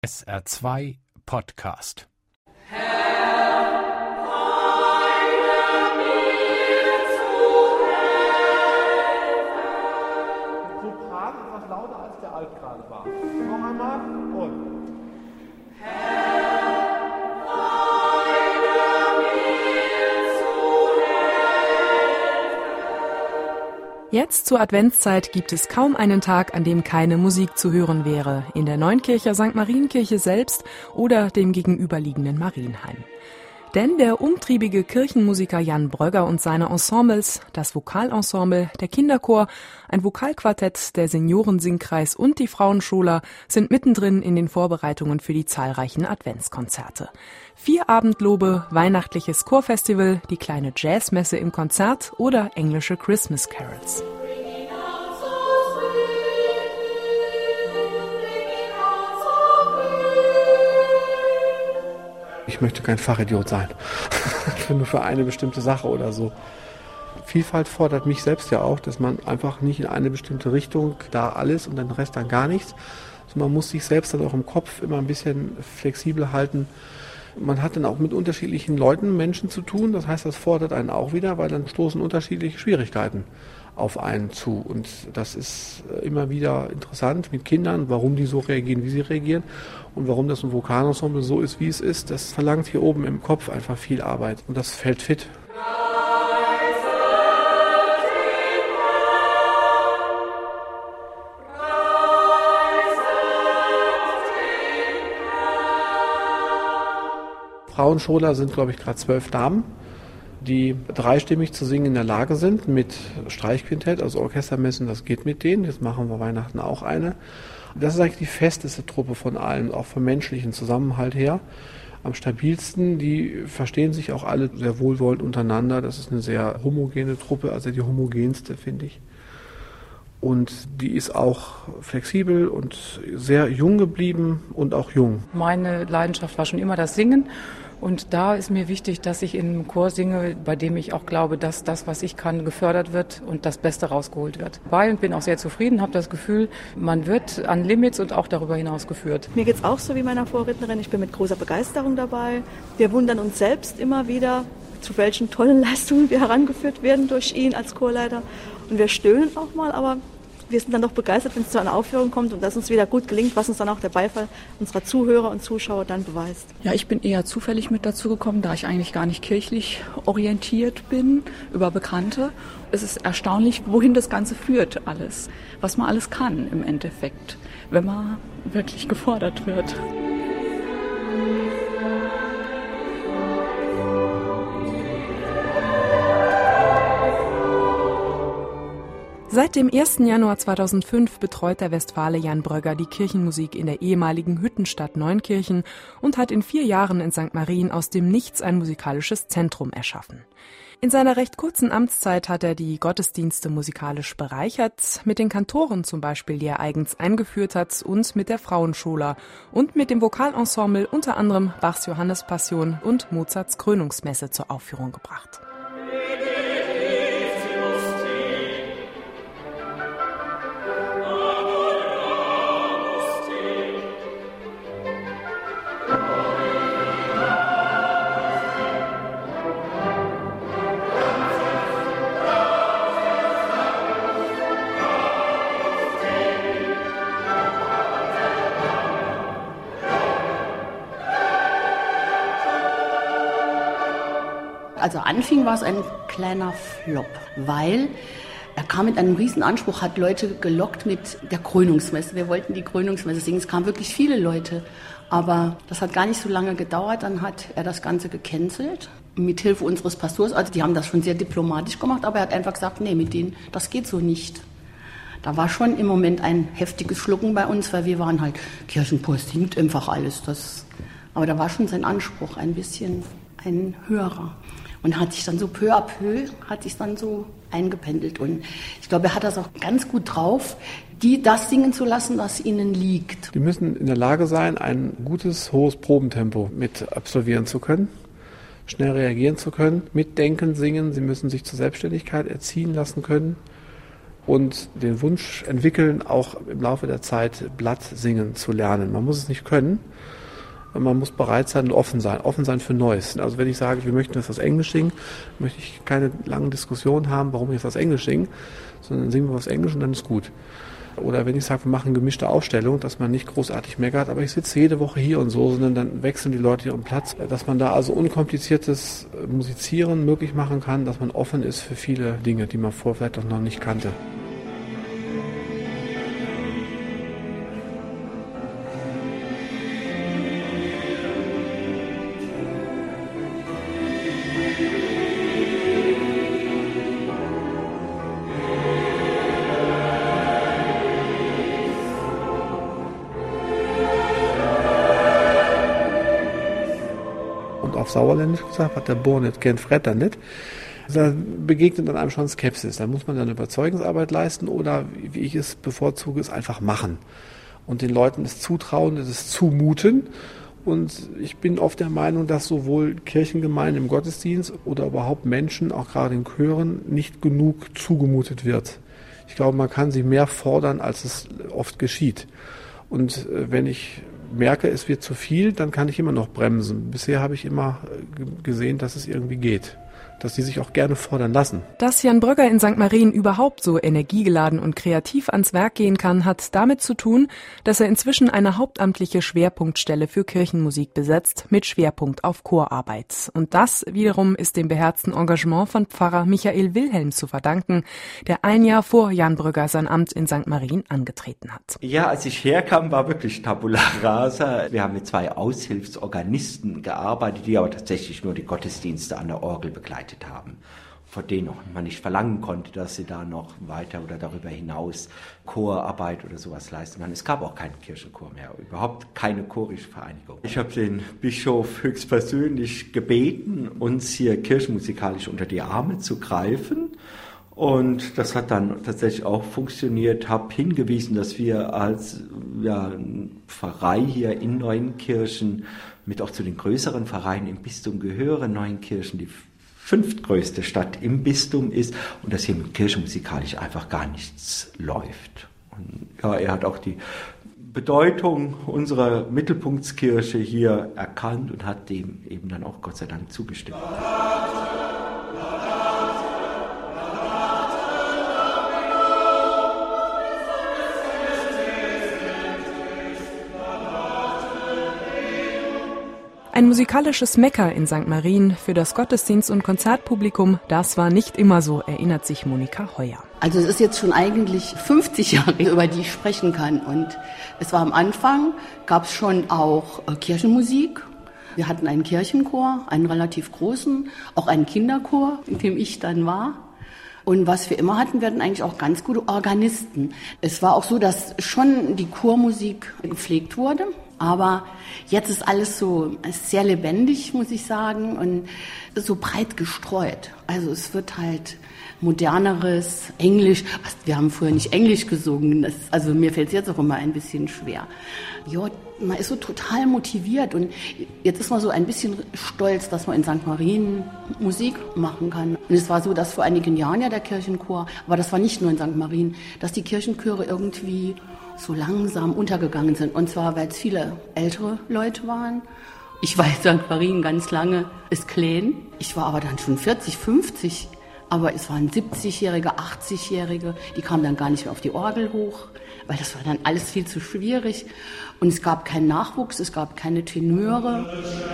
SR2 Podcast. Sopran etwas lauter als der Alt gerade war. Noch einmal und. Jetzt zur Adventszeit gibt es kaum einen Tag, an dem keine Musik zu hören wäre, in der Neunkircher St. Marienkirche selbst oder dem gegenüberliegenden Marienheim. Denn der umtriebige Kirchenmusiker Jan Brögger und seine Ensembles, das Vokalensemble, der Kinderchor, ein Vokalquartett, der Seniorensingkreis und die Frauenschola sind mittendrin in den Vorbereitungen für die zahlreichen Adventskonzerte. 4 Abendlobe, weihnachtliches Chorfestival, die kleine Jazzmesse im Konzert oder englische Christmas Carols. Ich möchte kein Fachidiot sein. Nur für eine bestimmte Sache oder so. Vielfalt fordert mich selbst ja auch, dass man einfach nicht in eine bestimmte Richtung da alles und den Rest dann gar nichts. Also man muss sich selbst dann auch im Kopf immer ein bisschen flexibel halten. Man hat dann auch mit unterschiedlichen Leuten, Menschen zu tun. Das heißt, das fordert einen auch wieder, weil dann stoßen unterschiedliche Schwierigkeiten auf einen zu. Und das ist immer wieder interessant mit Kindern, warum die so reagieren, wie sie reagieren und warum das ein Vokalensemble so ist, wie es ist. Das verlangt hier oben im Kopf einfach viel Arbeit und das fällt fit. Frauenschola sind, glaube ich, gerade 12 Damen, die dreistimmig zu singen in der Lage sind, mit Streichquintett, also Orchestermessen, das geht mit denen. Jetzt machen wir Weihnachten auch eine. Das ist eigentlich die festeste Truppe von allen, auch vom menschlichen Zusammenhalt her. Am stabilsten, die verstehen sich auch alle sehr wohlwollend untereinander. Das ist eine sehr homogene Truppe, also die homogenste, finde ich. Und die ist auch flexibel und sehr jung geblieben und auch jung. Meine Leidenschaft war schon immer das Singen. Und da ist mir wichtig, dass ich in einem Chor singe, bei dem ich auch glaube, dass das, was ich kann, gefördert wird und das Beste rausgeholt wird. Und bin auch sehr zufrieden, habe das Gefühl, man wird an Limits und auch darüber hinaus geführt. Mir geht's auch so wie meiner Vorrednerin. Ich bin mit großer Begeisterung dabei. Wir wundern uns selbst immer wieder, zu welchen tollen Leistungen wir herangeführt werden durch ihn als Chorleiter. Und wir stöhnen auch mal, aber wir sind dann doch begeistert, wenn es zu einer Aufführung kommt und dass uns wieder gut gelingt, was uns dann auch der Beifall unserer Zuhörer und Zuschauer dann beweist. Ja, ich bin eher zufällig mit dazu gekommen, da ich eigentlich gar nicht kirchlich orientiert bin, über Bekannte. Es ist erstaunlich, wohin das Ganze führt alles, was man alles kann im Endeffekt, wenn man wirklich gefordert wird. Seit dem 1. Januar 2005 betreut der Westfale Jan Brögger die Kirchenmusik in der ehemaligen Hüttenstadt Neunkirchen und hat in 4 Jahren in St. Marien aus dem Nichts ein musikalisches Zentrum erschaffen. In seiner recht kurzen Amtszeit hat er die Gottesdienste musikalisch bereichert, mit den Kantoren zum Beispiel, die er eigens eingeführt hat, und mit der Frauenschola und mit dem Vokalensemble unter anderem Bachs Johannespassion und Mozarts Krönungsmesse zur Aufführung gebracht. Also anfing war es ein kleiner Flop, weil er kam mit einem riesen Anspruch, hat Leute gelockt mit der Krönungsmesse. Wir wollten die Krönungsmesse singen, es kamen wirklich viele Leute, aber das hat gar nicht so lange gedauert, dann hat er das Ganze gecancelt. Mit Hilfe unseres Pastors, also die haben das schon sehr diplomatisch gemacht, aber er hat einfach gesagt, nee, mit denen, das geht so nicht. Da war schon im Moment ein heftiges Schlucken bei uns, weil wir waren halt, Kirchenchor singt einfach alles. Aber da war schon sein Anspruch ein bisschen ein höherer. Und hat sich dann so peu à peu, hat sich dann so eingependelt. Und ich glaube, er hat das auch ganz gut drauf, die das singen zu lassen, was ihnen liegt. Die müssen in der Lage sein, ein gutes, hohes Probentempo mit absolvieren zu können, schnell reagieren zu können, mitdenken, singen. Sie müssen sich zur Selbstständigkeit erziehen lassen können. und den Wunsch entwickeln, auch im Laufe der Zeit Blatt singen zu lernen. Man muss es nicht können, man muss bereit sein und offen sein für Neues. Also wenn ich sage, wir möchten jetzt das Englisch singen, möchte ich keine langen Diskussionen haben, warum wir jetzt das Englisch singen, sondern singen wir was Englisch und dann ist gut. Oder wenn ich sage, wir machen eine gemischte Aufstellung, dass man nicht großartig meckert, aber ich sitze jede Woche hier und so, sondern dann wechseln die Leute ihren Platz. Dass man da also unkompliziertes Musizieren möglich machen kann, dass man offen ist für viele Dinge, die man vorher vielleicht noch nicht kannte. Auf Sauerländisch gesagt, hat der Bohr nicht, kennt Fretter nicht. Da begegnet dann einem schon Skepsis. Da muss man dann Überzeugungsarbeit leisten oder, wie ich es bevorzuge, es einfach machen. Und den Leuten es zutrauen, es zumuten. Und ich bin oft der Meinung, dass sowohl Kirchengemeinden im Gottesdienst oder überhaupt Menschen, auch gerade in Chören, nicht genug zugemutet wird. Ich glaube, man kann sie mehr fordern, als es oft geschieht. Und wenn ich merke, es wird zu viel, dann kann ich immer noch bremsen. Bisher habe ich immer gesehen, dass es irgendwie geht, dass die sich auch gerne fordern lassen. Dass Jan Brögger in St. Marien überhaupt so energiegeladen und kreativ ans Werk gehen kann, hat damit zu tun, dass er inzwischen eine hauptamtliche Schwerpunktstelle für Kirchenmusik besetzt, mit Schwerpunkt auf Chorarbeit. Und das wiederum ist dem beherzten Engagement von Pfarrer Michael Wilhelm zu verdanken, der ein Jahr vor Jan Brögger sein Amt in St. Marien angetreten hat. Ja, als ich herkam, war wirklich Tabula rasa. Wir haben mit 2 Aushilfsorganisten gearbeitet, die aber tatsächlich nur die Gottesdienste an der Orgel begleitet haben, von denen man nicht verlangen konnte, dass sie da noch weiter oder darüber hinaus Chorarbeit oder sowas leisten können. Es gab auch keinen Kirchenchor mehr, überhaupt keine chorische Vereinigung. Ich habe den Bischof höchstpersönlich gebeten, uns hier kirchenmusikalisch unter die Arme zu greifen. Und das hat dann tatsächlich auch funktioniert. Habe hingewiesen, dass wir als Pfarrei hier in Neuenkirchen mit auch zu den größeren Pfarreien im Bistum gehören. Neuenkirchen, die 5. größte Stadt im Bistum ist und dass hier mit kirchenmusikalisch einfach gar nichts läuft. Und ja, er hat auch die Bedeutung unserer Mittelpunktskirche hier erkannt und hat dem eben dann auch Gott sei Dank zugestimmt. Ein musikalisches Mekka in St. Marien für das Gottesdienst- und Konzertpublikum, das war nicht immer so, erinnert sich Monika Heuer. Also es ist jetzt schon eigentlich 50 Jahre, über die ich sprechen kann. Und es war am Anfang, gab es schon auch Kirchenmusik. Wir hatten einen Kirchenchor, einen relativ großen, auch einen Kinderchor, in dem ich dann war. Und was wir immer hatten, wir hatten eigentlich auch ganz gute Organisten. Es war auch so, dass schon die Chormusik gepflegt wurde. Aber jetzt ist alles so sehr lebendig, muss ich sagen, und so breit gestreut. Also es wird halt moderneres Englisch. Wir haben früher nicht Englisch gesungen. Also mir fällt es jetzt auch immer ein bisschen schwer. Ja, man ist so total motiviert und jetzt ist man so ein bisschen stolz, dass man in St. Marien Musik machen kann. Und es war so, dass vor einigen Jahren ja der Kirchenchor, aber das war nicht nur in St. Marien, dass die Kirchenchöre irgendwie so langsam untergegangen sind. Und zwar, weil es viele ältere Leute waren. Ich war in St. Marien ganz lange, ist klein. Ich war aber dann schon 40, 50. Aber es waren 70-Jährige, 80-Jährige, die kamen dann gar nicht mehr auf die Orgel hoch, weil das war dann alles viel zu schwierig. Und es gab keinen Nachwuchs, es gab keine Tenöre.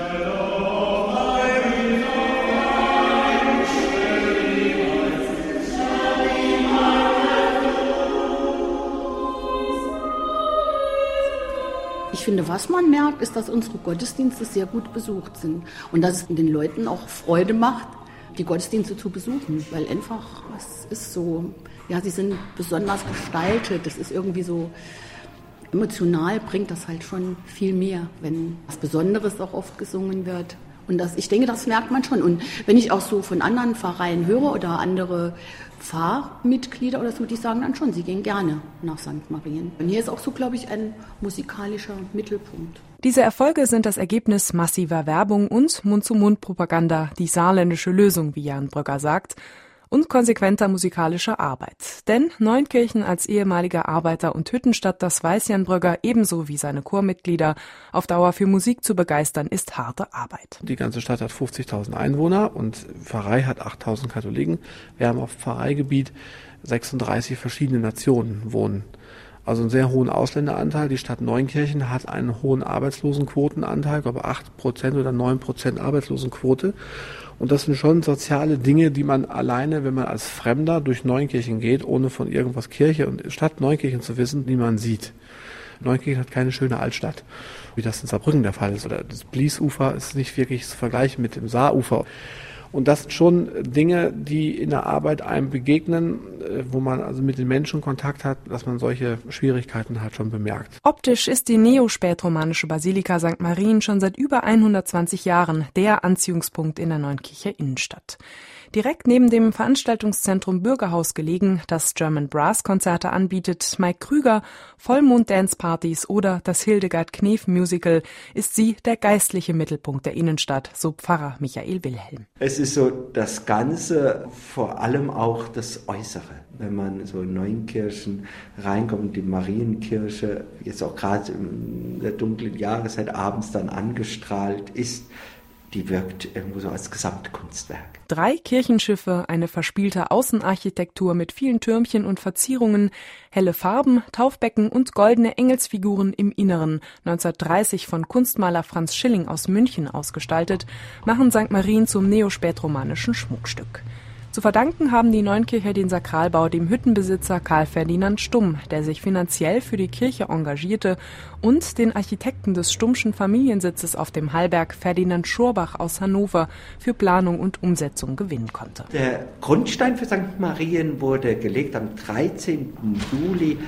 Ich finde, was man merkt, ist, dass unsere Gottesdienste sehr gut besucht sind und dass es den Leuten auch Freude macht, die Gottesdienste zu besuchen, weil einfach, es ist so, ja, sie sind besonders gestaltet, das ist irgendwie so, emotional bringt das halt schon viel mehr, wenn was Besonderes auch oft gesungen wird. Und ich denke, das merkt man schon. Und wenn ich auch so von anderen Pfarreien höre oder andere Pfarrmitglieder oder so, die sagen dann schon, sie gehen gerne nach St. Marien. Und hier ist auch so, glaube ich, ein musikalischer Mittelpunkt. Diese Erfolge sind das Ergebnis massiver Werbung und Mund-zu-Mund-Propaganda, die saarländische Lösung, wie Jan Brögger sagt. und konsequenter musikalischer Arbeit. Denn Neunkirchen als ehemaliger Arbeiter- und Hüttenstadt, das weiß Jan Brögger ebenso wie seine Chormitglieder, auf Dauer für Musik zu begeistern, ist harte Arbeit. Die ganze Stadt hat 50.000 Einwohner und Pfarrei hat 8.000 Katholiken. Wir haben auf Pfarreigebiet 36 verschiedene Nationen wohnen. Also einen sehr hohen Ausländeranteil. Die Stadt Neunkirchen hat einen hohen Arbeitslosenquotenanteil, ich glaube 8% oder 9% Arbeitslosenquote. Und das sind schon soziale Dinge, die man alleine, wenn man als Fremder durch Neunkirchen geht, ohne von irgendwas Kirche und Stadt Neunkirchen zu wissen, die man sieht. Neunkirchen hat keine schöne Altstadt, wie das in Saarbrücken der Fall ist. Oder das Bliesufer ist nicht wirklich zu vergleichen mit dem Saarufer. Und das sind schon Dinge, die in der Arbeit einem begegnen, wo man also mit den Menschen Kontakt hat, dass man solche Schwierigkeiten halt schon bemerkt. Optisch ist die neospätromanische Basilika St. Marien schon seit über 120 Jahren der Anziehungspunkt in der Neunkircher Innenstadt. Direkt neben dem Veranstaltungszentrum Bürgerhaus gelegen, das German Brass Konzerte anbietet, Mike Krüger, Vollmond-Dance-Partys oder das Hildegard-Knef-Musical, ist sie der geistliche Mittelpunkt der Innenstadt, so Pfarrer Michael Wilhelm. Es ist so das Ganze, vor allem auch das Äußere. Wenn man so in Neunkirchen reinkommt, die Marienkirche jetzt auch gerade in der dunklen Jahreszeit abends dann angestrahlt ist, die wirkt irgendwo so als Gesamtkunstwerk. 3 Kirchenschiffe, eine verspielte Außenarchitektur mit vielen Türmchen und Verzierungen, helle Farben, Taufbecken und goldene Engelsfiguren im Inneren, 1930 von Kunstmaler Franz Schilling aus München ausgestaltet, machen St. Marien zum neospätromanischen Schmuckstück. Zu verdanken haben die Neunkircher den Sakralbau dem Hüttenbesitzer Karl Ferdinand Stumm, der sich finanziell für die Kirche engagierte, und den Architekten des Stummschen Familiensitzes auf dem Hallberg Ferdinand Schorbach aus Hannover für Planung und Umsetzung gewinnen konnte. Der Grundstein für St. Marien wurde gelegt am 13. Juli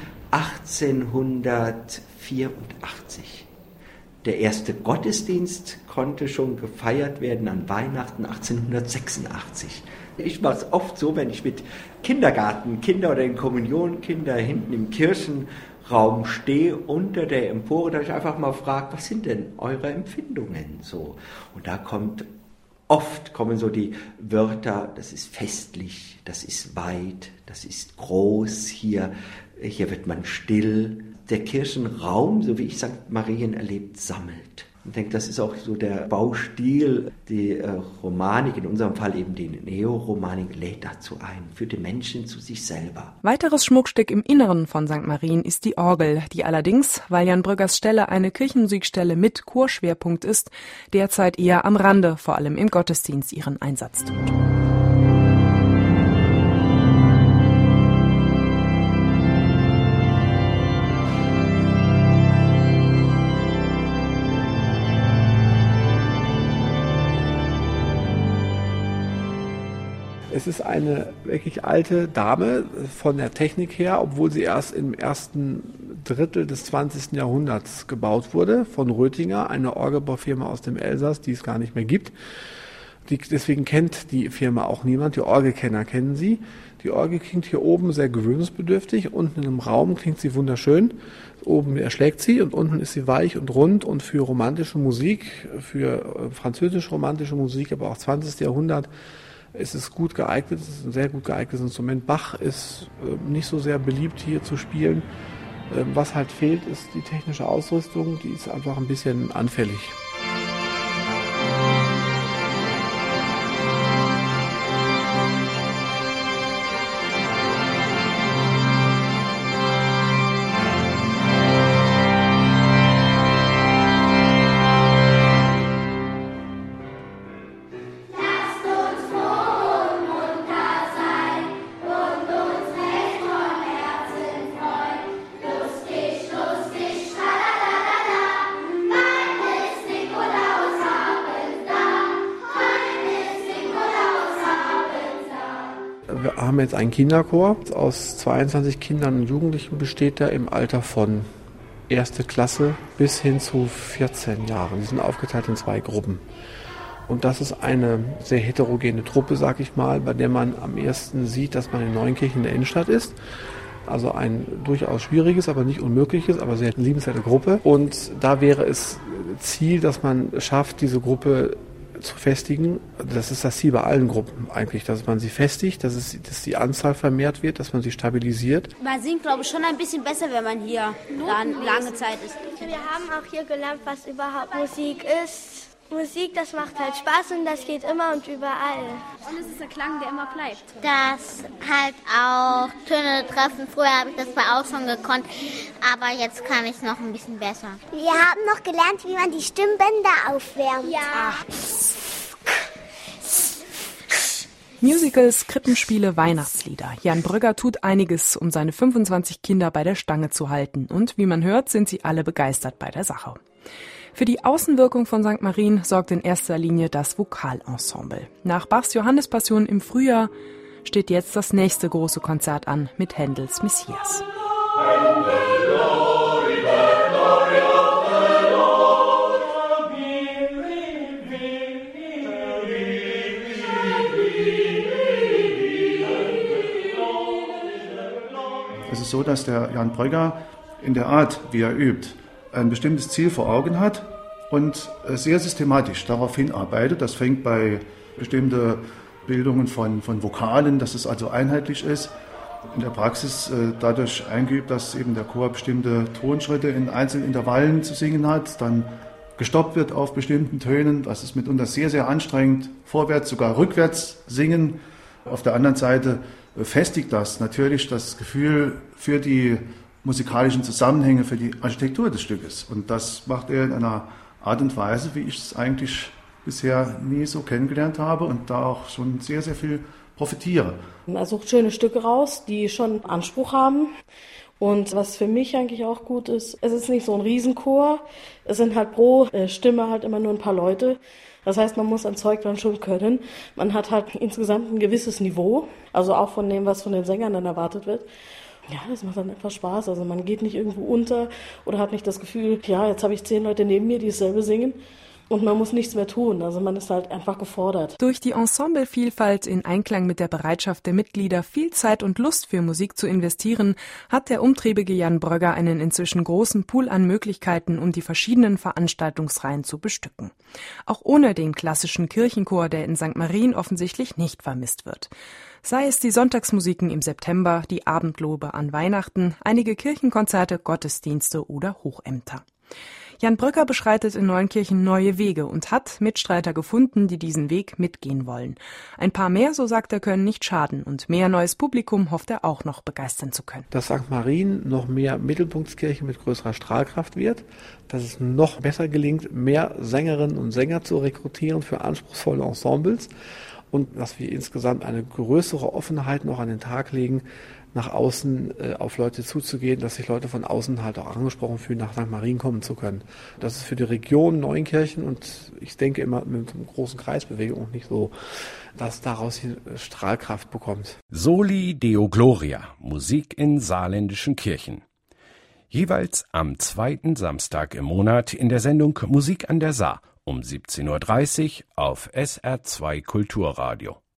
1884. Der erste Gottesdienst konnte schon gefeiert werden an Weihnachten 1886. Ich mache es oft so, wenn ich mit Kindergartenkinder oder den Kommunionkinder hinten im Kirchenraum stehe, unter der Empore, da ich einfach mal frage, was sind denn eure Empfindungen so? Und da kommen so die Wörter, das ist festlich, das ist weit, das ist groß, hier wird man still. Der Kirchenraum, so wie ich St. Marien erlebt, sammelt. Ich denke, das ist auch so der Baustil, die Romanik, in unserem Fall eben die Neoromanik, lädt dazu ein, für die Menschen zu sich selber. Weiteres Schmuckstück im Inneren von St. Marien ist die Orgel, die allerdings, weil Jan Bröggers Stelle eine Kirchenmusikstelle mit Chorschwerpunkt ist, derzeit eher am Rande, vor allem im Gottesdienst, ihren Einsatz tut. Es ist eine wirklich alte Dame von der Technik her, obwohl sie erst im ersten Drittel des 20. Jahrhunderts gebaut wurde, von Röthinger, eine Orgelbaufirma aus dem Elsass, die es gar nicht mehr gibt. Deswegen kennt die Firma auch niemand, die Orgelkenner kennen sie. Die Orgel klingt hier oben sehr gewöhnungsbedürftig, unten im Raum klingt sie wunderschön. Oben erschlägt sie und unten ist sie weich und rund, und für romantische Musik, für französisch-romantische Musik, aber auch 20. Jahrhundert, ist es gut geeignet, es ist ein sehr gut geeignetes Instrument. Bach ist nicht so sehr beliebt hier zu spielen. Was halt fehlt, ist die technische Ausrüstung, die ist einfach ein bisschen anfällig. Wir haben jetzt einen Kinderchor. Aus 22 Kindern und Jugendlichen besteht er im Alter von 1. Klasse bis hin zu 14 Jahren. Die sind aufgeteilt in 2 Gruppen. Und das ist eine sehr heterogene Truppe, sag ich mal, bei der man am ersten sieht, dass man in Neunkirchen in der Innenstadt ist. Also ein durchaus schwieriges, aber nicht unmögliches, aber sehr liebenswerte Gruppe. Und da wäre es Ziel, dass man schafft, diese Gruppe zu festigen. Das ist das Ziel bei allen Gruppen eigentlich, dass man sie festigt, dass die Anzahl vermehrt wird, dass man sie stabilisiert. Man singt, glaube ich, schon ein bisschen besser, wenn man hier lange Zeit ist. Wir haben auch hier gelernt, was überhaupt Musik ist. Musik, das macht halt Spaß und das geht immer und überall. Und es ist ein Klang, der immer bleibt. Das halt auch Töne treffen. Früher habe ich das auch schon gekonnt, aber jetzt kann ich es noch ein bisschen besser. Wir haben noch gelernt, wie man die Stimmbänder aufwärmt. Ja. Musicals, Krippenspiele, Weihnachtslieder. Jan Brögger tut einiges, um seine 25 Kinder bei der Stange zu halten. Und wie man hört, sind sie alle begeistert bei der Sache. Für die Außenwirkung von St. Marien sorgt in erster Linie das Vokalensemble. Nach Bachs Johannespassion im Frühjahr steht jetzt das nächste große Konzert an mit Händels Messias. Es ist so, dass der Jan Brögger in der Art, wie er übt, ein bestimmtes Ziel vor Augen hat und sehr systematisch darauf hinarbeitet. Das fängt bei bestimmten Bildungen von Vokalen, dass es also einheitlich ist. In der Praxis dadurch eingeübt, dass eben der Chor bestimmte Tonschritte in einzelnen Intervallen zu singen hat, dann gestoppt wird auf bestimmten Tönen. Das ist mitunter sehr, sehr anstrengend. Vorwärts, sogar rückwärts singen. Auf der anderen Seite festigt das natürlich das Gefühl für die musikalischen Zusammenhänge, für die Architektur des Stückes. Und das macht er in einer Art und Weise, wie ich es eigentlich bisher nie so kennengelernt habe und da auch schon sehr, sehr viel profitiere. Er sucht schöne Stücke raus, die schon Anspruch haben. Und was für mich eigentlich auch gut ist, es ist nicht so ein Riesenchor. Es sind halt pro Stimme halt immer nur ein paar Leute. Das heißt, man muss ein Zeug dann schon können. Man hat halt insgesamt ein gewisses Niveau, also auch von dem, was von den Sängern dann erwartet wird. Ja, das macht dann etwas Spaß. Also man geht nicht irgendwo unter oder hat nicht das Gefühl, ja, jetzt habe ich 10 Leute neben mir, die dasselbe singen. Und man muss nichts mehr tun, also man ist halt einfach gefordert. Durch die Ensemblevielfalt in Einklang mit der Bereitschaft der Mitglieder, viel Zeit und Lust für Musik zu investieren, hat der umtriebige Jan Brögger einen inzwischen großen Pool an Möglichkeiten, um die verschiedenen Veranstaltungsreihen zu bestücken. Auch ohne den klassischen Kirchenchor, der in St. Marien offensichtlich nicht vermisst wird. Sei es die Sonntagsmusiken im September, die Abendlobe an Weihnachten, einige Kirchenkonzerte, Gottesdienste oder Hochämter. Jan Brögger beschreitet in Neunkirchen neue Wege und hat Mitstreiter gefunden, die diesen Weg mitgehen wollen. Ein paar mehr, so sagt er, können nicht schaden und mehr neues Publikum hofft er auch noch begeistern zu können. Dass St. Marien noch mehr Mittelpunktskirche mit größerer Strahlkraft wird, dass es noch besser gelingt, mehr Sängerinnen und Sänger zu rekrutieren für anspruchsvolle Ensembles und dass wir insgesamt eine größere Offenheit noch an den Tag legen, nach außen auf Leute zuzugehen, dass sich Leute von außen halt auch angesprochen fühlen, nach St. Marien kommen zu können. Das ist für die Region Neunkirchen und ich denke immer mit einer großen Kreisbewegung nicht so, dass daraus Strahlkraft bekommt. Soli Deo Gloria, Musik in saarländischen Kirchen. Jeweils am 2. Samstag im Monat in der Sendung Musik an der Saar um 17:30 Uhr auf SR2 Kulturradio.